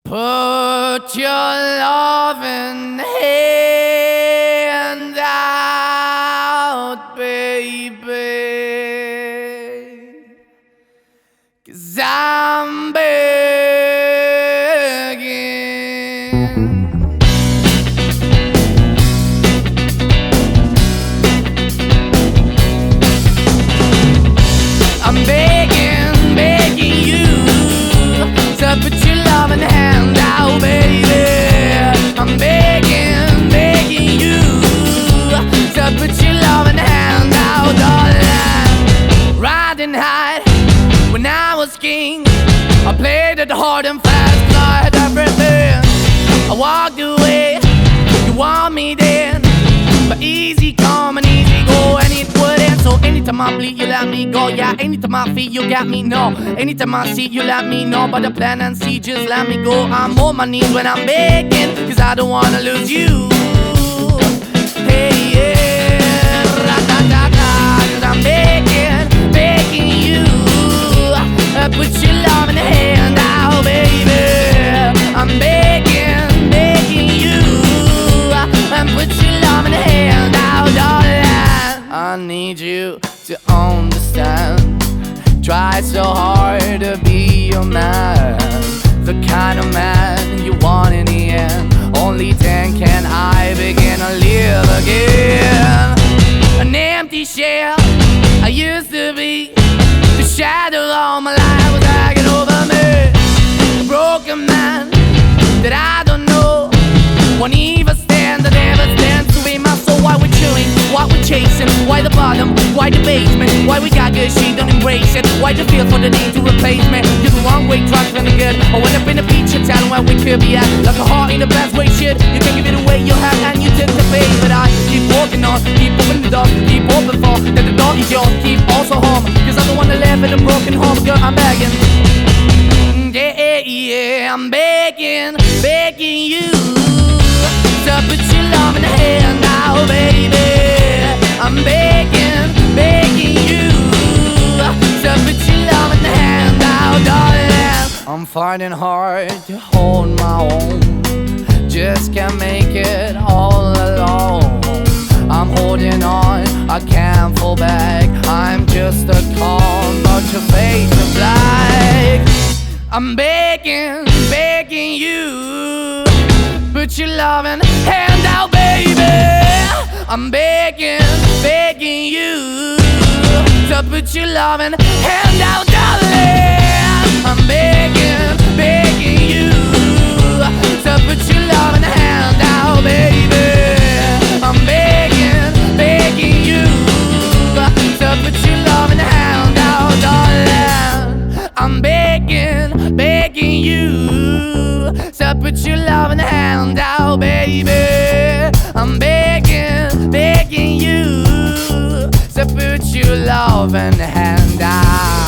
Put your loving hand out, baby, 'cause I'm begging. I'm begging, begging you to put your loving hand out, baby. I'm begging, begging you to put your loving hand out, darling. Riding high when I was king, I played it hard and fast, I had everything. I walked away, you want me then, but easy come and easy go, and it wouldn't. So anytime I bleed, you let me go. Yeah, anytime I feel, you got me, no. Anytime I see, you let me know. But the plan and see, just let me go. I'm on my knees when I'm begging, 'cause I don't wanna lose you. Hey, yeah, ra-da-da-da, 'cause I'm begging, begging you, put your love in the hand out, baby. I'm begging, begging you, put your love in the hand out, darling. I need you to understand. Try so hard to be your man, the kind of man you want in the end. Only then can I begin to live again. An empty shell I used to be, the shadow all my life was hanging over me. A broken man that I don't know, won't even stand, that never stands to be my soul. Why we're chewing, why we're chasing, why the bottom, why the basement, why we got good, she don't embrace it, why the feel for the need to replace me. You're the wrong way, trying to good. I went up in a feature town where we could be at, like a heart in the best way, shit. You can give it away, you have, and you took the bait. But I keep walking on, keep opening the door, keep open for that the door is yours, keep also home, 'cause I don't wanna live in a broken home, girl, I'm begging. Yeah, yeah, I'm begging, begging you to put your love in the hand now, baby. I'm begging, begging you to put your love in the hand now, darling. I'm finding hard to hold my own, just can't make it all alone. I'm holding on, I can't fall back, I'm just a call, but your face is black. I'm begging, begging you, put your loving hand out, baby. I'm begging, begging you to put your loving hand out, darling. I'm begging, begging you to put your loving hand out, baby. I'm begging, begging you to put your loving hand out, darling. I'm begging, begging you to put your loving hand out, baby. I'm begging, begging you to put your loving hand out.